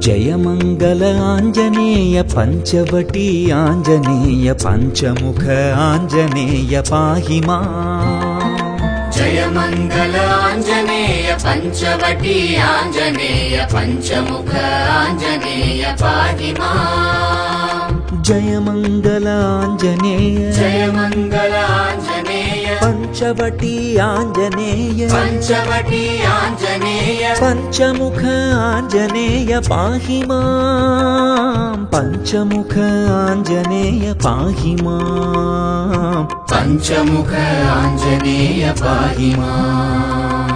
जयमंगल आंजनेय पंचवटी आंजनेय पंचमुख आंजनेय पाहि माम्। जयमंगल आंजनेय पंचवटी आंजनेय पंचमुख आंजनेय पाहि माम्। जयमंगल आंजनेय जयमंगल आंजनेय पंचवटी आंजनेय पंचवटी आंजनेय पंचमुख आंजनेय पाहि माम्। पंचमुख आंजनेय पाहि माम्। पंचमुख आंजनेय पाहि माम्।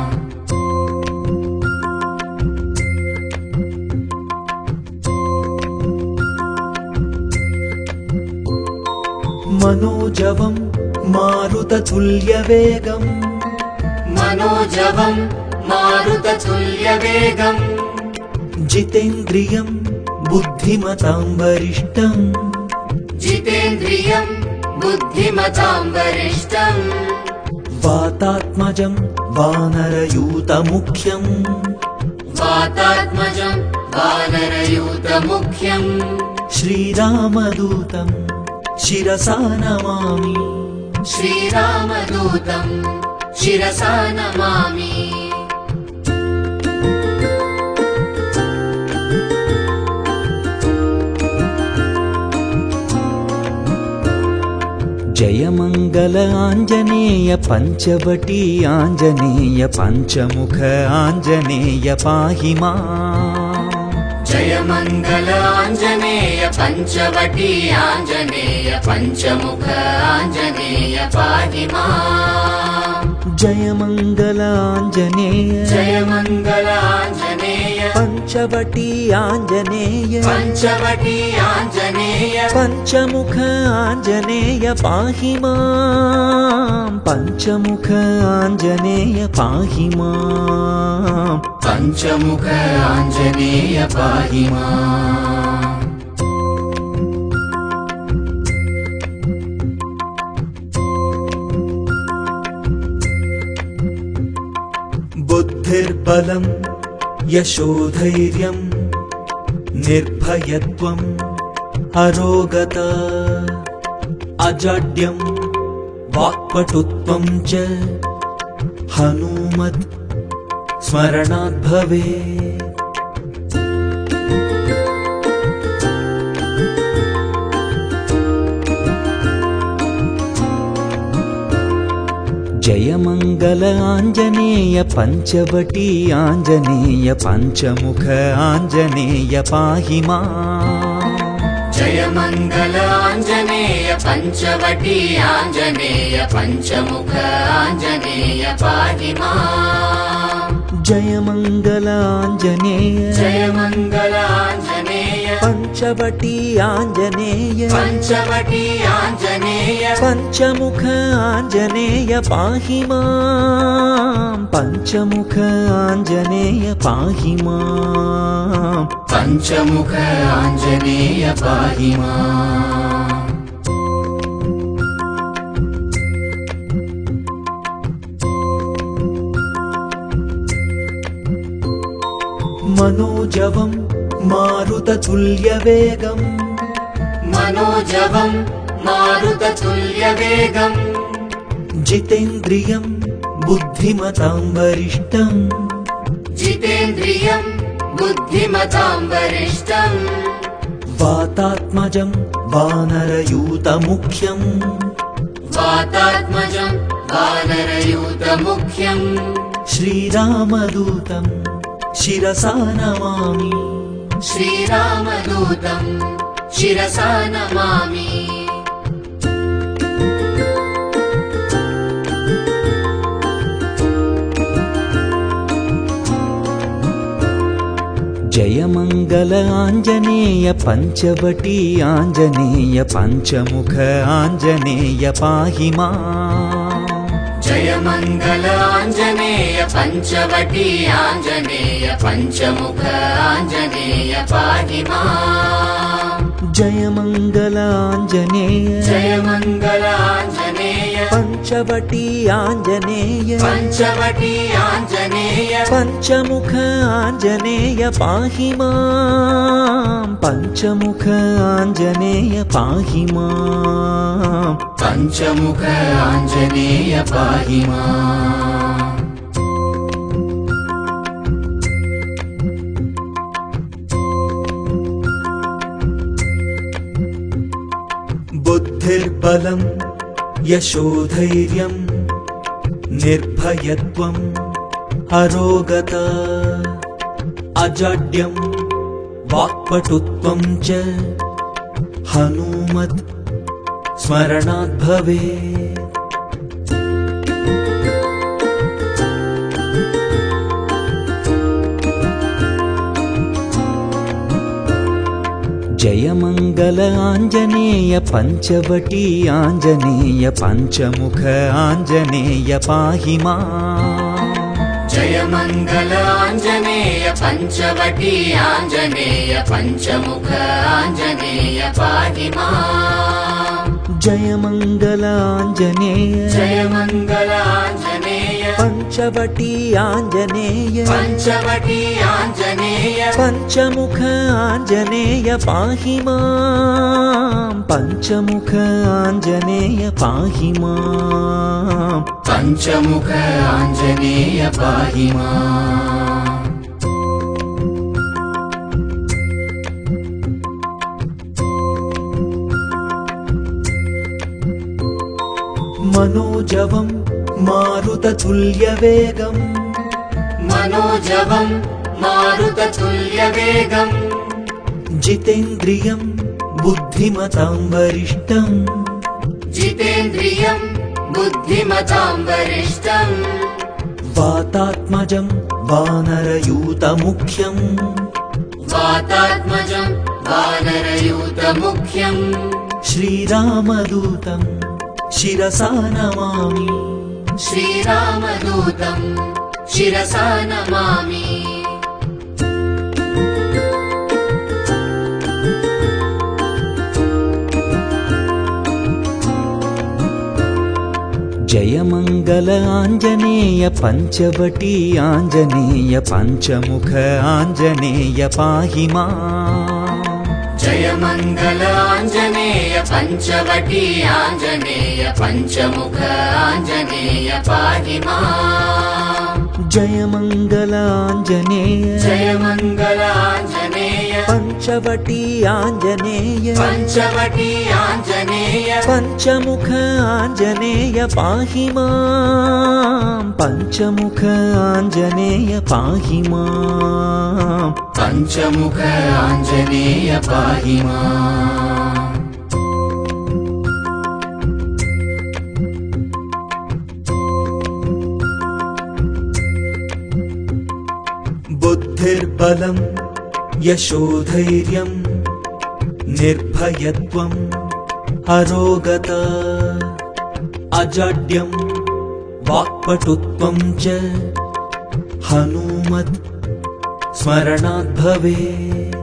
मनोजवं मारुततुल्यवेगम् मनोजवं मारुततुल्यवेगम् जितेन्द्रियं बुद्धिमतां वरिष्ठम् जितेन्द्रियं बुद्धिमतां वरिष्ठम् वातात्मजं वानरयूतमुख्यम् वातात्मजं वानरयूतमुख्यम् श्रीरामदूतं शिरसा नमामि श्रीरामदूतं शिरसा नमामि। जयमंगल आंजनेय पंचवटी आंजनेय पंचमुख आंजनेय पाहि माम्। जयमंगल आंजनेय पंचवटी आंजनेय पंचमुख आंजनेय पाहि माम्। जयमंगल आंजनेय जयमंगल आंजनेय पंचवटी आंजनेय पंचवटी आंजनेय पंचमुख आंजनेय पाहि माम्। पंचमुख आंजनेय पाहि माम्। पंचमुख आंजनेय पाहि माम्। बुद्धिर्बलं यशोधैर्यं निर्भयत्वम् अरोगता अजाड्यं वाक्पटुत्वं च हनूमत् स्मरणात् भवेत्। जयमंगल आंजनेय पंचवटी आंजनेय पंचमुख आंजनेय पाहि माम्। जयमंगल आंजनेय पंचवटी आंजनेय पंचमुख आंजनेय पाहि माम्। जयमंगल आंजनेय जयमंगल आंजनेय पंचवटी आंजनेय पंचवटी आंजनेय पंचमुख आंजनेय पाहि माम्। पंचमुख आंजनेय पाहि माम्। पंचमुख आंजनेय पाहि माम्। मनोजवं मारुततुल्यवेगम् मनोजवं मारुततुल्यवेगम् जितेन्द्रियं बुद्धिमतां वरिष्ठम् जितेन्द्रियं बुद्धिमतां वरिष्ठम् वातात्मजं वानरयूतमुख्यम् वातात्मजं वानरयूतमुख्यम् श्रीरामदूतं शिरसा नमामि श्रीरामदूतं शिरसा नमामि। जयमंगल आंजनेय पंचवटी आंजनेय पंचमुख आंजनेय पाहि माम्। जयमंगल आंजनेय पंचवटी आंजनेय पंचमुख आंजनेय पाहि माम्। जयमंगल आंजनेय जयमंगल आंजनेय पञ्चवटी आञ्जनेय पञ्चवटी आञ्जनेय पञ्चमुख आञ्जनेय पाहि माम् पञ्चमुख आञ्जनेय पाहि माम् पञ्चमुख आञ्जनेय पाहि माम् बुद्धिर्बलम् यशोधैर्यम् निर्भयत्वम् अरोगता अजाड्यम् वाक्पटुत्वम् च हनूमत् स्मरणात् भवेत्। जय मंगल आञ्जनेय पञ्चवटी आञ्जनेय पञ्चमुख आञ्जनेय पाहि माम् जय मंगल आञ्जनेय पञ्चवटी आञ्जनेय पञ्चमुख आञ्जनेय पाहि माम् जय मंगल आञ्जनेय जय मंगल आञ्जनेय पञ्चवटी आञ्जनेय पञ्चवटी आञ्जनेय पञ्चमुख आञ्जनेय पाहि माम् पञ्चमुख आञ्जनेय पाहि माम् पञ्चमुख आञ्जनेय पाहि माम् मनोजवम् मारुततुल्यवेगम् मनोजवम् मारुततुल्यवेगम् जितेन्द्रियम् बुद्धिमतां वरिष्ठम् जितेन्द्रियम् बुद्धिमतां वरिष्ठम् वातात्मजम् वानरयूतमुख्यम् वातात्मजम् वानरयूतमुख्यम् श्रीरामदूतम् शिरसा नमामि श्रीरामदूतम् शिरसा नमामि जय मंगल आञ्जनेय पञ्चवटी आञ्जनेय पञ्चमुख आञ्जनेय पाहि माम् जय मंगल आञ्जनेय पञ्चवटी आञ्जनेय पञ्चमुख आञ्जनेय पाहि माम् जय मंगल आञ्जनेय जय मंगल आञ्जनेय पञ्चवटी आञ्जनेय पञ्चवटी आञ्जनेय पञ्चमुख आञ्जनेय पाहि माम् पञ्चमुख आञ्जनेय पाहि माम् पञ्चमुख आञ्जनेय पाहि माम् बुद्धिर्बलम् यशोधैर्यम् निर्भयत्वम् अरोगता अजाड्यम् वाक्पटुत्वम् च हनूमत् स्मरणात् भवेत्।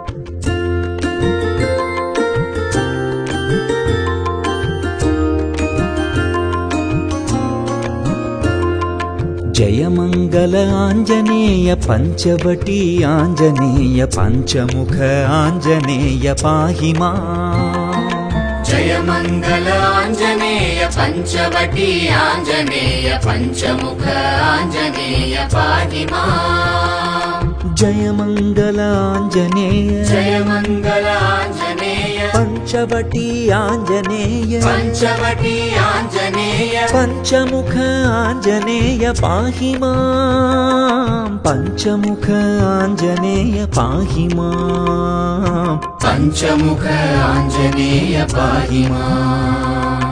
जय मंगल आञ्जनेय पञ्चवटी आञ्जनेय पञ्चमुख आञ्जनेय पाहि माम् जय मंगल आञ्जनेय पञ्चवटी आञ्जनेय पञ्चमुख आञ्जनेय पाहि माम् जय मंगल आञ्जनेय जय मंगल आञ्जनेय पञ्चवटी आञ्जनेय पञ्चवटी आञ्जनेय पञ्चमुख आञ्जनेय पाहि माम् पञ्चमुख आञ्जनेय पाहि माम् पञ्चमुख आञ्जनेय पाहि माम्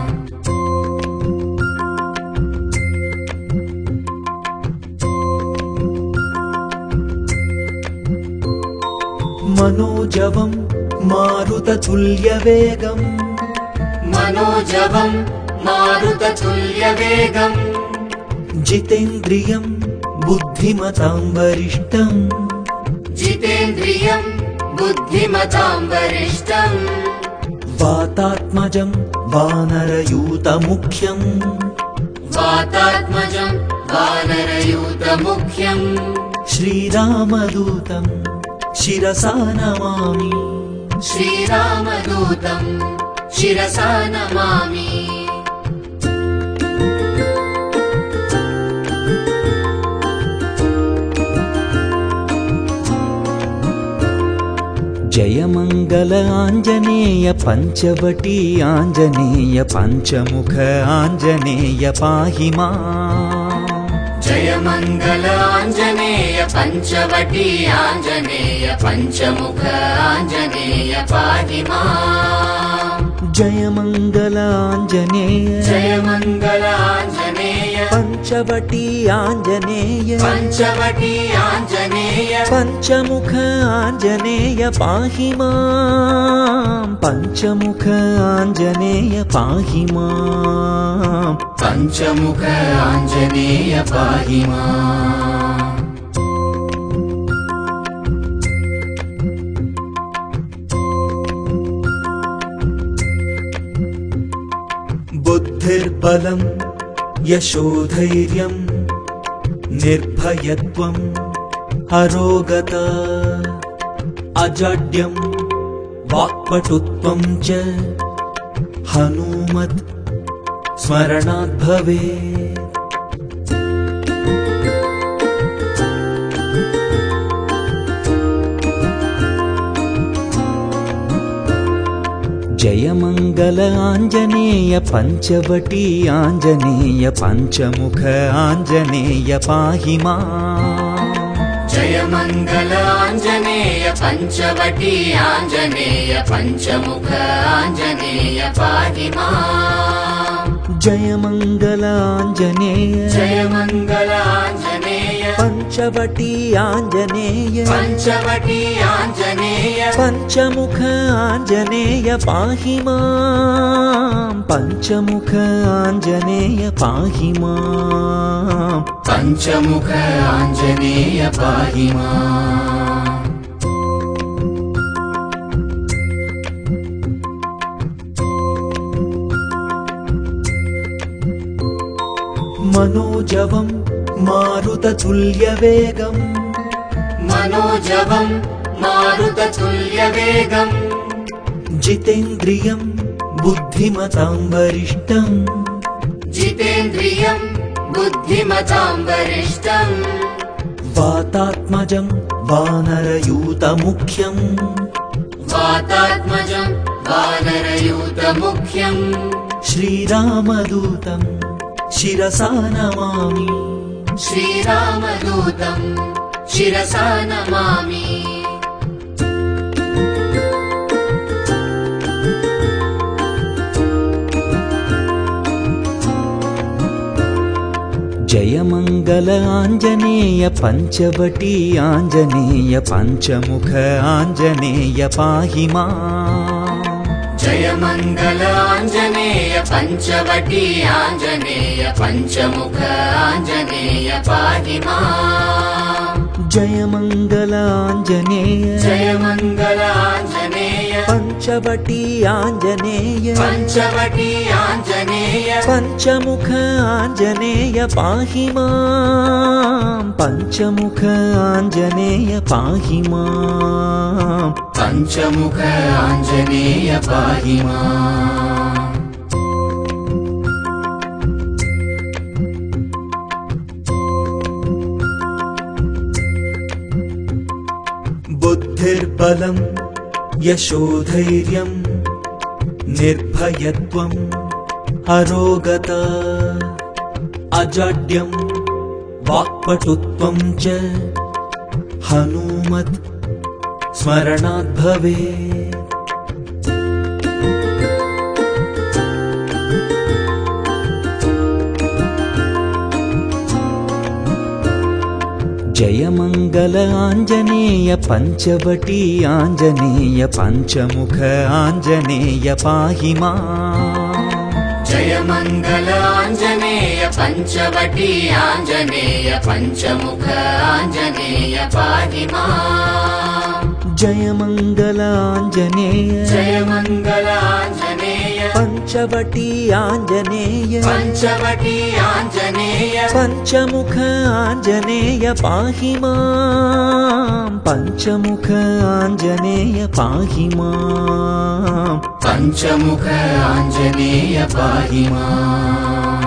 मनोजवम् मारुततुल्यवेगम् मनोजवम् मारुततुल्यवेगम् जितेन्द्रियम् बुद्धिमतां वरिष्ठम् जितेन्द्रियम् बुद्धिमतां वरिष्ठम् वातात्मजम् वानरयूतमुख्यम् वातात्मजं वानरयूतमुख्यम् श्रीरामदूतं शिरसा नमामि श्रीरामदूतं शिरसा नमामि जय मंगल आंजनेय पंचवटी आंजनेय पंचमुख आंजनेय पाहि माम् जय मंगल आंजनेय पंचवटी आंजनेय पंचमुख आंजनेय पाहि माम् जय मंगल आंजनेय पंचवटी आंजनेय पंचमुख आंजनेय पाहि माम् पंचमुख आंजनेय पाहि माम् पंचमुख आंजनेय पाहि माम् बुद्धिर्बलम् यशोधैर्यम् निर्भयत्वम् अरोगता अजाड्यम् वाक्पटुत्वम् च हनूमत् स्मरणात् भवेत् जय मंगल आंजनेय पंचवटी आंजनेय पंचमुख आंजनेय पाहि माम् जय मंगल आंजनेय पंचवटी आंजनेय पंचमुख आंजनेय पाहि माम् जय मंगल आंजनेय पंचवटी आंजनेय पंचमुख आंजनेय पाहि माम् पंचमुख आंजनेय पाहि माम् पंचमुख आंजनेय पाहि माम् मनोजवम् मारुततुल्यवेगम् मारुततुल्यवेगम् जितेन्द्रियम् बुद्धिमतां वरिष्ठम् वातात्मजम् वानरयूतमुख्यम् श्रीरामदूतं शिरसा नमामि श्रीरामदूतं शिरसा नमामि जय मंगल आंजनेय पंचवटी आंजनेय पंचमुख आंजनेय पाहि माम् जय मंगल आंजनेय पंचवटी आंजनेय पंचमुख आंजनेय पाहि माम् जय मंगल आंजनेय पंचवटी आंजनेय पंचमुख आंजनेय पाहि माम् पंचमुख आंजनेय पाहि माम् पंचमुख आंजनेय पाहि माम् बुद्धिर्बलम् यशोधैर्यम् निर्भयत्वम् अरोगता अजाड्यम् वाक्पटुत्वम् च हनूमत् स्मरणात् भवेत् जय मंगल आंजनेय पंचवटी आंजनेय पंचमुख आंजनेय पाहि माम् जय मंगल आंजनेय पंचवटी आंजनेय पंचमुख आंजनेय पाहि माम् जय मंगल आंजनेय पञ्चवटी आञ्जनेय पञ्चवटी आञ्जनेय पञ्चमुख आञ्जनेय पाहि माम् पञ्चमुख आञ्जनेय पाहि माम् पञ्चमुख आञ्जनेय पाहि माम्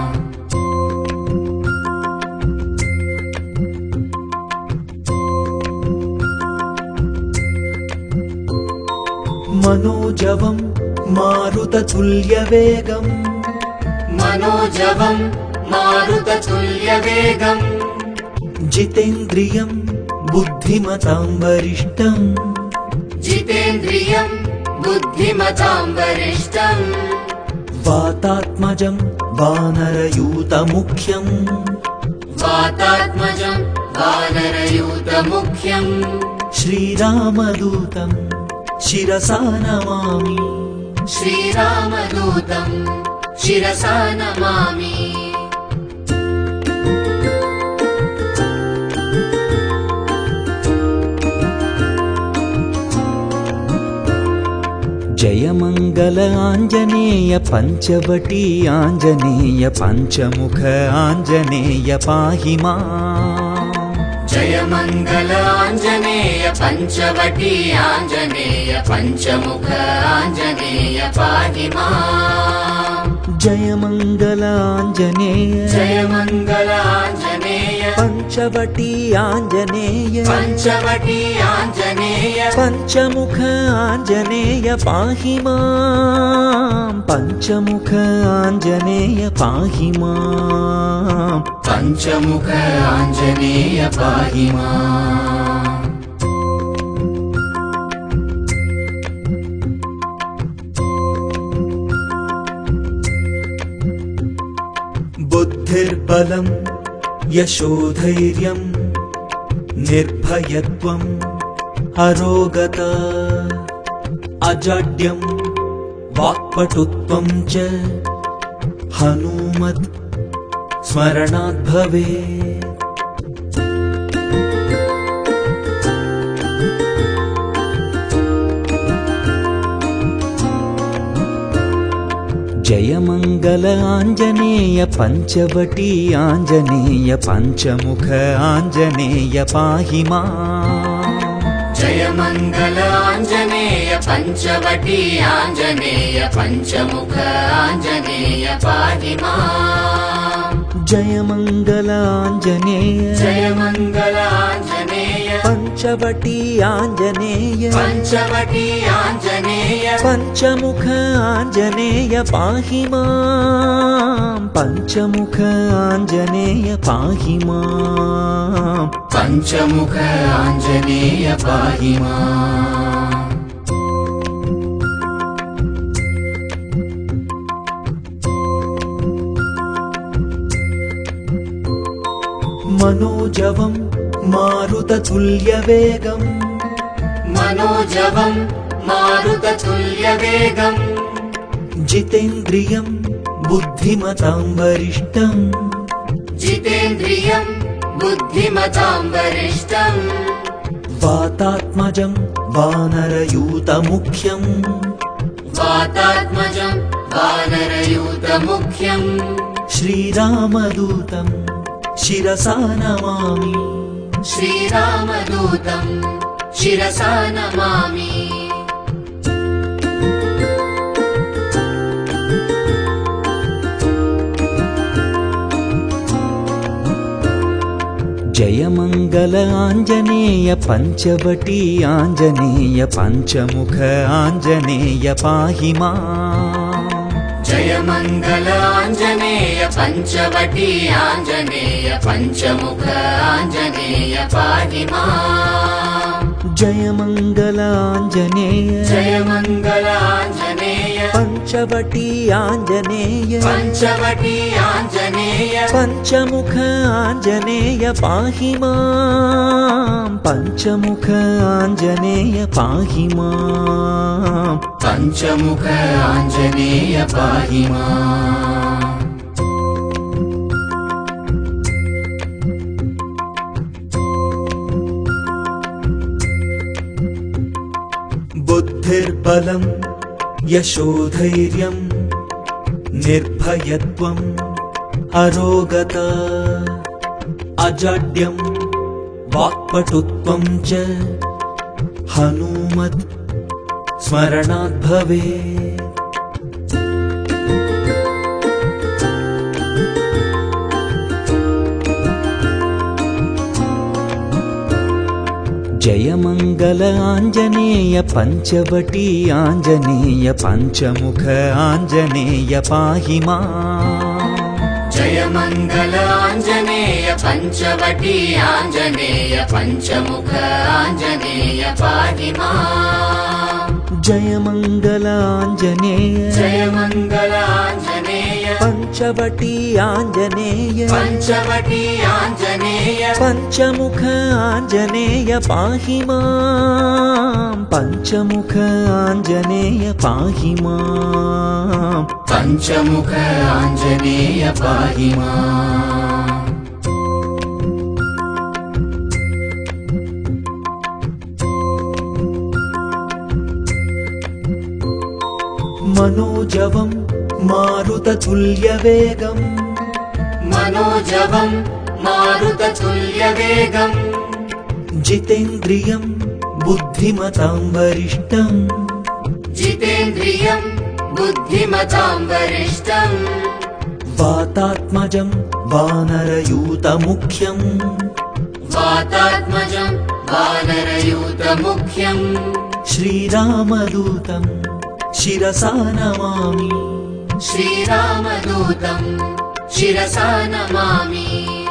मनोजवं मारुततुल्यवेगम् मनोजवं मारुततुल्यवेगम् जितेन्द्रियं बुद्धिमतां वरिष्ठम् जितेन्द्रियं बुद्धिमतां वरिष्ठम् वातात्मजं वानरयूतमुख्यम् वातात्मजं वानरयूतमुख्यम् श्रीरामदूतं शिरसा नमामि श्रीरामदूतं शिरसा नमामि जय मंगल आञ्जनेय पञ्चवटी आञ्जनेय पञ्चमुख आञ्जनेय पाहि माम् जय मंगल आञ्जनेय पञ्चवटी आञ्जनेय पञ्चमुख आञ्जनेय पाहि माम् जय मंगल आञ्जनेय जय मंगल आञ्जनेय पञ्चवटी आञ्जनेय पञ्चवटी आञ्जनेय पञ्चमुख आञ्जनेय पाहि माम् पञ्चमुख आञ्जनेय पाहि माम् पञ्चमुख आञ्जनेय पाहि माम् बुद्धिर्बलं यशोधैर्यं निर्भयत्वम् अरोगता अजाड्यं वाक्पटुत्वं च हनूमत् स्मरणात् भवेत् जय मंगल आञ्जनेय पञ्चवटी आञ्जनेय पञ्चमुख आञ्जनेय पाहि माम् जय मंगल आञ्जनेय पञ्चवटी आञ्जनेय पञ्चमुख आञ्जनेय पाहि माम् जय मंगल आञ्जनेय जय मंगल आञ्जनेय पञ्चवटी आञ्जनेय पञ्चवटी आञ्जनेय पञ्चमुख आञ्जनेय पाहि माम् पञ्चमुख आञ्जनेय पाहि माम् पञ्चमुख आञ्जनेय पाहि माम् मनोजवं मारुततुल्यवेगम् मनोजवं मारुततुल्यवेगम् जितेन्द्रियं बुद्धिमतां वरिष्ठम् जितेन्द्रियं बुद्धिमतां वरिष्ठम् वातात्मजं वानरयूतमुख्यम् वातात्मजं वानरयूतमुख्यम् श्रीरामदूतं शिरसा नमामि श्रीरामदूतं शिरसा नमामि जय मंगल आञ्जनेय पञ्चवटी आञ्जनेय पञ्चमुख आञ्जनेय पाहि माम् जय मंगल आञ्जनेय पञ्चवटी आञ्जनेय पञ्चमुख आञ्जनेय पाहि माम् जय मंगल आञ्जनेय जय मंगल आञ्जनेय पञ्चवटी आञ्जनेय पञ्चवटी आञ्जनेय पञ्चमुख आञ्जनेय पाहि माम् पञ्चमुख आञ्जनेय पाहि माम् पञ्चमुख आञ्जनेय पाहि माम् बुद्धिर्बलं यशोधैर्यं निर्भयत्वम् अरोगता अजाड्यं वाक्पटुत्वं च हनूमत् स्मरणात् भवेत्। जय मंगल आंजनेय पंचवटी आंजनेय पंचमुख आंजनेय पाहि माम्। जय मंगल आंजनेय पंचवटी आंजनेय पंचमुख आंजनेय पाहि माम्। जय मंगल आंजनेय जय मंगल आंजनेय पंचवटी आंजनेय पंचवटी आंजनेय पंचमुख आंजनेय पाहि माम्। पंचमुख आंजनेय पाहि माम्। पंचमुख आंजनेय पाहि माम्। मनोजवं मारुततुल्यवेगम् मनोजवं मारुततुल्यवेगम् जितेन्द्रियं बुद्धिमतां वरिष्ठम् जितेन्द्रियं बुद्धिमतां वरिष्ठम् वातात्मजं वानरयूतमुख्यम् वातात्मजं वानरयूतमुख्यम् श्रीरामदूतं शिरसा नमामि। श्रीरामदूतं शिरसा नमामि।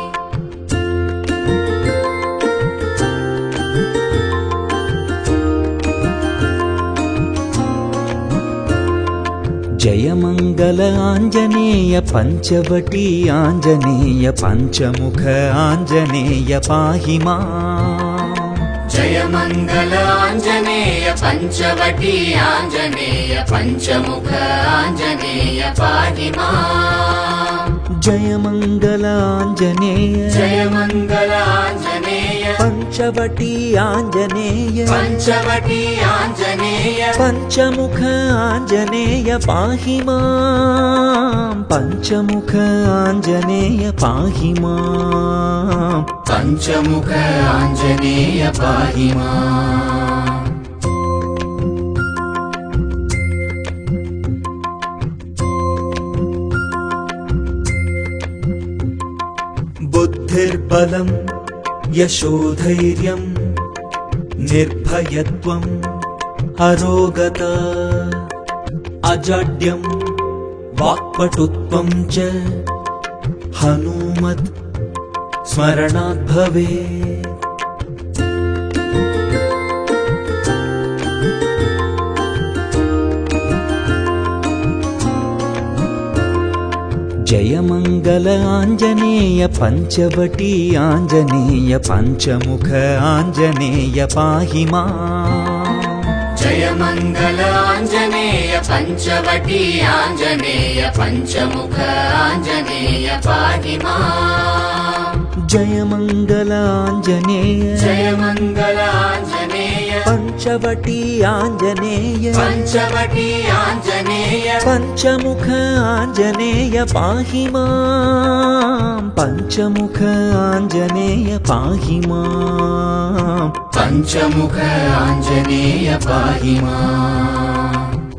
जय मंगल आंजनेय पंचवटी आंजनेय पंचमुख आंजनेय पाहि माम्। जय मंगल आंजनेय पंचवटी आंजनेय पंचमुख आंजनेय पाहि माम्। जय मंगल आंजनेय जय मंगल आंजनेय पंचवटी आंजनेय पंचवटी आंजनेय पंचमुख आंजनेय पाहि माम्। पंचमुख आंजनेय पाहि माम्। पंचमुख आंजनेय पाहि माम्। बुद्धिर्बलं यशोधैर्यं निर्भयत्वम् अरोगता अजाड्यं वाक्पटुत्वं च हनूमत् स्मरणात् भवेत्। जय मंगल आंजनेय पंचवटी आंजनेय पंचमुख आंजनेय पाहि माम्। जय मंगल आंजनेय पंचवटी आंजनेय पंचमुख आंजनेय पाहि माम्। जय मंगल आंजनेय जय मंगल आंजनेय पंचवटी आंजनेय पंचवटी आंजनेय पंचमुख आंजनेय पाहि माम्। पंचमुख आंजनेय पाहि माम्। पंचमुख आंजनेय पाहि माम्।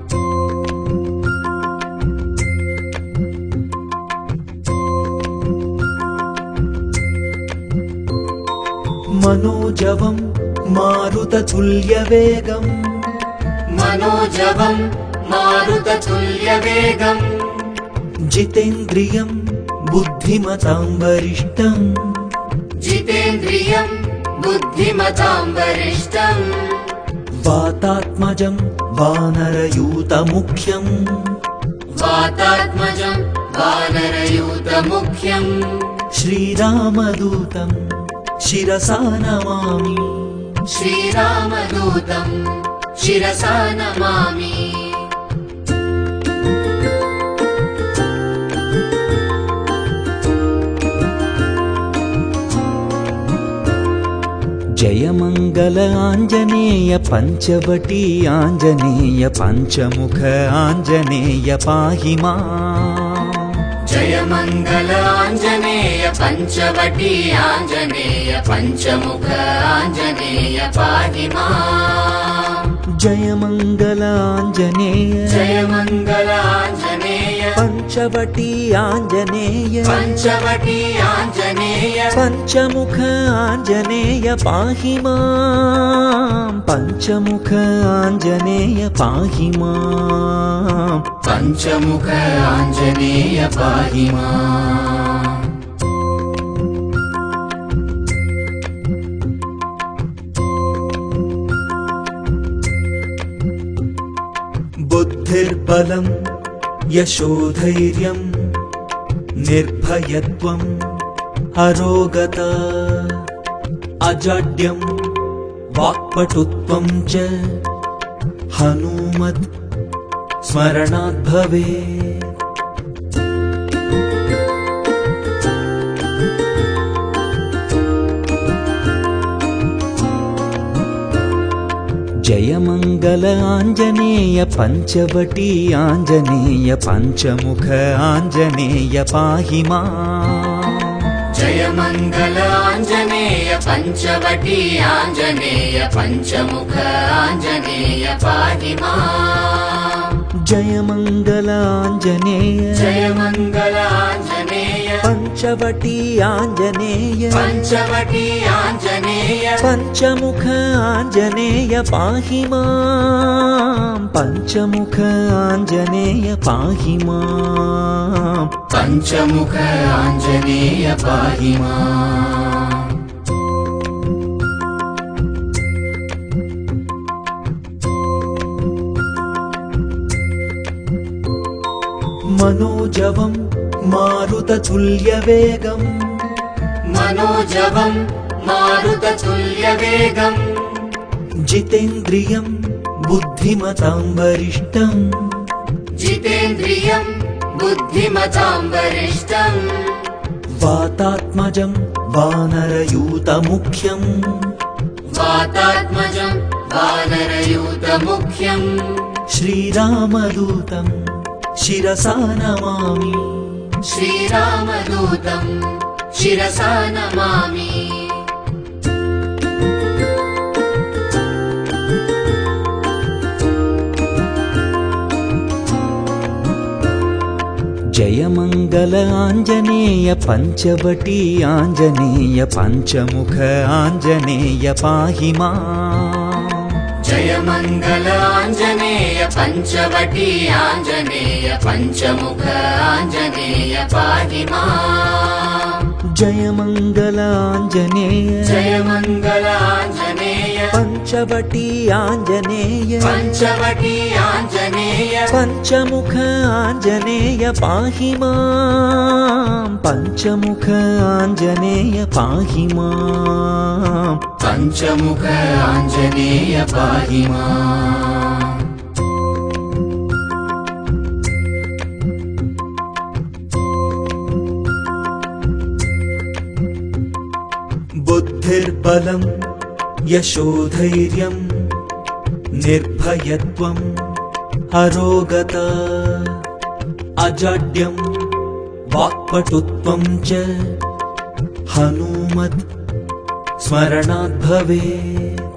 मनोजवं मारुततुल्यवेगम् मनोजवं मारुततुल्यवेगम् जितेन्द्रियं बुद्धिमतां वरिष्ठम् जितेन्द्रियं बुद्धिमतां वरिष्ठम् वातात्मजं वानरयूतमुख्यम् वातात्मजं वानरयूतमुख्यम् श्रीरामदूतं शिरसा नमामि। श्रीरामदूतं शिरसा नमामि। जय मंगल आंजनेय पंचवटी आंजनेय पंचमुख आंजनेय पाहि माम्। जय मंगल आंजनेय पंचवटी आंजनेय पंचमुख आंजनेय पाहि माम्। जय मंगल आंजनेय जय मंगल आंजनेय पंचवटी आंजनेय पंचवटी आंजनेय पंचमुख आंजनेय पाहि माम्। पंचमुख आंजनेय पाहि माम्। पंचमुख आंजनेय पाहि माम्। बुद्धिर्बलं यशोधैर्यं निर्भयत्वम् अरोगता अजाड्यं वाक्पटुत्वं च हनूमत् स्मरणात् भवेत्। जय मंगल आंजनेय पंचवटी आंजनेय पंचमुख आंजनेय पाहि माम्। जय मंगल आंजनेय पंचवटी आंजनेय पंचमुख आंजनेय पाहि माम्। जय मंगल आंजनेय जय मंगल आंजनेय पंचवटी आंजनेय पंचवटी आंजनेय पंचमुख आंजनेय पाहि माम्। पंचमुख आंजनेय पाहि माम्। पंचमुख आंजनेय पाहि माम्। मनोजवं मारुततुल्यवेगम् मनोजवं मारुततुल्यवेगम् जितेन्द्रियं बुद्धिमतां वरिष्ठम् जितेन्द्रियं बुद्धिमतां वरिष्ठम् वातात्मजं वानरयूतमुख्यम् वातात्मजं वानरयूतमुख्यम् श्रीरामदूतं शिरसा नमामि। श्रीरामदूतं शिरसा नमामि। जय मंगल आंजनेय पंचवटी आंजनेय पंचमुख आंजनेय पाहि माम्। जय मंगल आंजनेय पंचवटी आंजनेय पंचमुख आंजनेय पाहि माम्। जय मंगल आंजनेय जय मंगल आंजनेय पंचवटी आंजनेय पंचवटी आंजनेय पंचमुख आंजनेय पाहि माम्। पंचमुख आंजनेय पाहि माम्। पंचमुख आंजनेय पाहि माम्। बुद्धिर्बलं यशोधैर्यं निर्भयत्वम् अरोगता अजाड्यं वाक्पटुत्वं च हनूमत् स्मरणात् भवेत्।